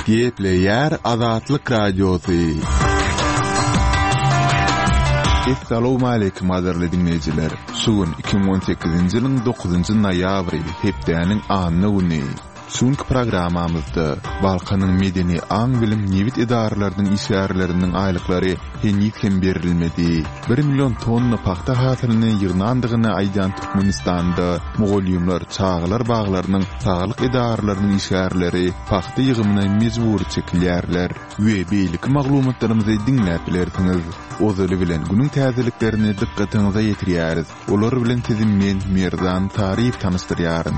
Gepleyer Azatlyk Radiosu. Assalamu alaykum azarly dinleyijiler. Sugun 2018-nji ýylyň 9-njy noýabry hepdeniň anyny güni. Suňky programamyzda Balkanyň medeni aň bilim newit idaralarynyň işgärleriniň aýlyklary hem berilmedi. 1 million tonna paxta hasylyny ýygnandygyny aýdan Türkmenistanda Mogolyumlar çağlar baglarynyň saglyk idaralarynyň işgärleri paxta ýygymyna mejbur çekilýärler. We beýlik maglumatlarymyzy dinläp bilersiňiz. Ozaly bilen günüň täzeliklerini dikkatiňize ýetirýäris. Olar bilen sizin men Merzan Taryp tanystyrýaryn.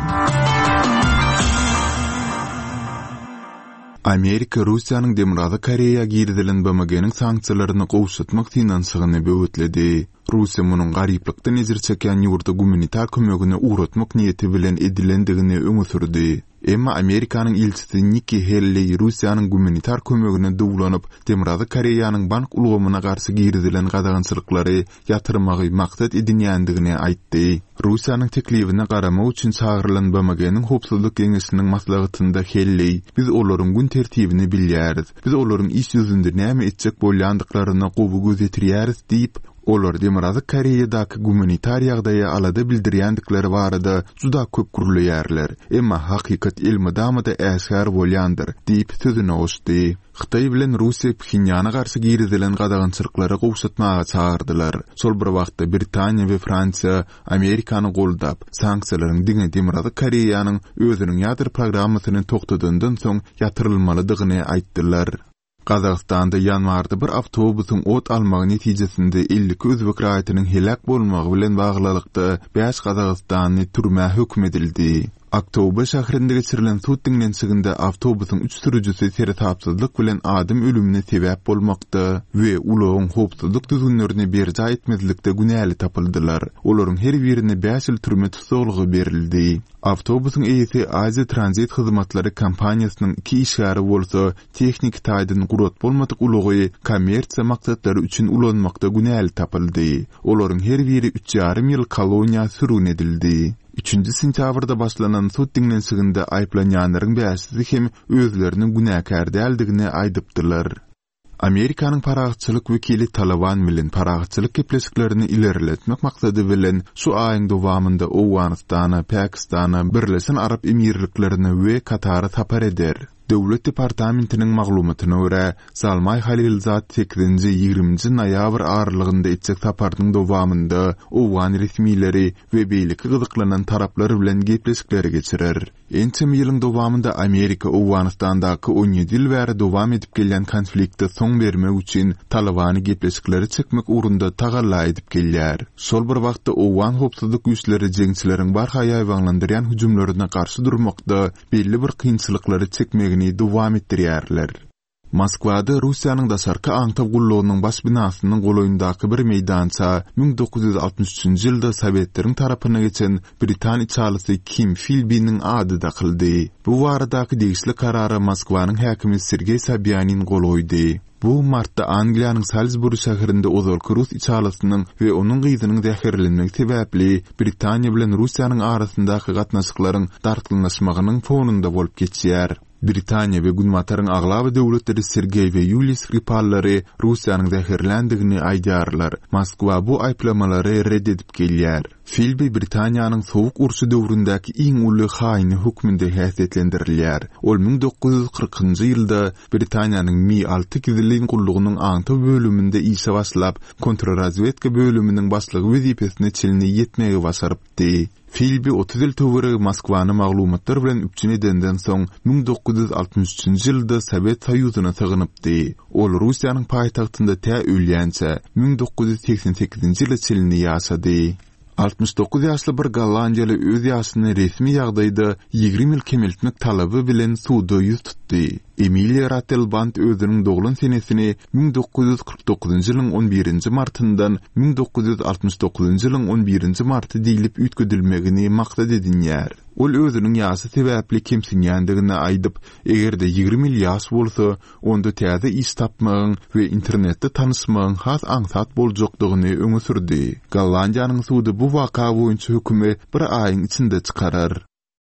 Amerika Russiýanyň Demirazy Koreýa girdilen BMG-niň sanksiýalaryny gowşatmak finansyny böwütledi. Russiýa munyň garyplykdan ezir çeken ýurda humanitar kömegini uğratmak niýeti bilen edilendigini öňe sürdi. Emma Amerikanyň ilçisi Nikki Haley Russiýanyň humanitar kömegine dowlanyp Demirazy Koreýanyň bank ulgamyna garşy girdilen gadagançylyklary ýatyrmagy maksat edinýändigini aýtdy. Russiýanyň teklifine garamak üçin çağırılan BMG-niň howpsuzlyk geňeşiniň maslahatynda Haley biz olaryň gün tertibini bilýäris. Biz olaryň iş ýüzünde näme etjek bolýandyklaryna gowy gözetirýäris diýip olar Demirazy Koreýadaky humanitar ýagdaýy alada bildirýändikleri barada juda köp gurulýarlar. Emma hakykat ilmidamada äşgär bolýandyr diýip sözüne oşdy. Xitay bilen Russiýa Pxenyana garşy girdilen gadagançylyklary gowşatmaga çağırdylar. Sol bir wagtda Britaniýa we Fransiýa Amerikany goldap, sanksiýalaryň diňe Demirazy Koreýanyň özüniň ýadyr programasyny toktadandan soň ýatyrylmalydygyny aýtdylar. Kazakstanda ýanwarda bir awtobusyň ot almagy netijesinde 50 özbek raýatynyň helak bolmagy bilen baglykda 5 Kazakstanly türme hökm edildi. Oktober şäherinde geçirilen suwtdyňdan çygynda awtobusyň 3 sürüjüsi tertapsızlyk bilen adam ölümine sebäp bolmakda we ulagyň howpsuzlyk düzgünlerini berja etmezlikde günäli tapyldylar. Olaryň her birine 5 ýyl türme tutsagyly berildi. Awtobusyň eýesi Aziya Transit hyzmatlary kompaniýasynyň 2 işgäri bolsa, tehnik taýdan gurat bolmadyk ulagy kommersiýa maksatlary üçin ulanmakda günäli tapyldy. Olaryň her biri 3,5 ýyl koloniýa sürgün edildi. 3-nji sentýabrda başlanan suwtdyňdan çygynda aýplanýanlaryň bäşisi hem özleriniň günäkär däldigini aýdypdylar. Amerikanyň paragçylyk wekili Taliban bilen paragçylyk kepleşiklerini ileriletmek maksady bilen şu aýyň dowamında Owganystana, Pakistana, Birleşen Arap Emirliklerini we Katara tapar eder. Döwlet departamentiniň maglumatyna görä, Salmay Halilzad 8-20 noýabr aralygynda etjek tapardyň dowamında Owgan resmiýetleri we beýleki gyzyklanan taraplar bilen gepleşikleri geçirer. Ençem ýylyň dowamında Amerika Owganystandaky 17 ýyl bäri dowam edip gelýän konfliktde soň bermek üçin Talibany gepleşikleri çekmek urunda tagalla edip gelýär. Şol bir wagtda Owgan howpsuzlyk güýçleri jeňçileriň barha ýaýwanlandyrýan hüjumlaryna garşy durmakda belli bir kynçylyklary çekmegi dowam etdirýärler. Moskwada Russiýanyň daşarky aňtaw gullugynyň baş binasynyň goloýundaky bir meýdança 1963-nji ýylda Sowietleriň tarapyna geçen Britaniýa çalysy Kim Philby'niň ady da kyldy. Bu waradaky degişli karary Moskwanyň häkimi Sergey Sobyanin goloýdy. Bu martda Angliýanyň Salisbury şäherinde ozalky Rus içalasynyň we onuň gyzynyň zäherlenmegi sebäpli Britaniýa bilen Russiýanyň arasyndaky gatnaşyklaryň dartylnaşmagynyň fonunda bolup geçýär. Britaniýa we Günmataryň aglaba döwletleri Sergey we Yuliy Skripallary Russiýanyň zäherlendigini aýdýarlar. Moskwa bu aýplamalary reddedip gelýär. Philby Britaniýanyň sowuk urşy döwründäki iň uly haýny hökmünde häsiýetlendirilýär. Ol 1940-njy ýylda Britaniýanyň Mi-6 gizliliň gullugynyň aňtaw bölüminde işe başlap, kontrrazvedka bölüminiň başlygy wezipesine çelini ýetmegi başarypdy. Philby 30 ýyl töwere Moskwany maglumatlar bilen üpçün edenden soň 1963-nji ýylda Sowet Soýuzyna sygynypdy. Ol Russiýanyň paýtagtynda tä ölýänçe 1988-nji ýyla çelini ýaşady. 69 ýaşly bir Gollandiýaly öz ýaşyny resmi ýagdaýda 20 ýyl kemeltmek talaby bilen suwda ýüz tutdy. Emilia Rattelband özüniň doglan senesini 1949-njy ýylyň 11-nji martyndan 1969-njy ýylyň 11-nji marty diýilip üýtgedilmegini maksat edinýär. Ol özüniň ýaşy sebäpli kemsinýändigini aýdyp, egerde 20 ýyl ýaş bolsa, onda täze iş tapmagyň we internetde tanışmagyň has aňsat boljakdygyny öňe sürdi. Gollandiýanyň suwdy bu waka boýunça hökümi bir aýyň içinde çykarar.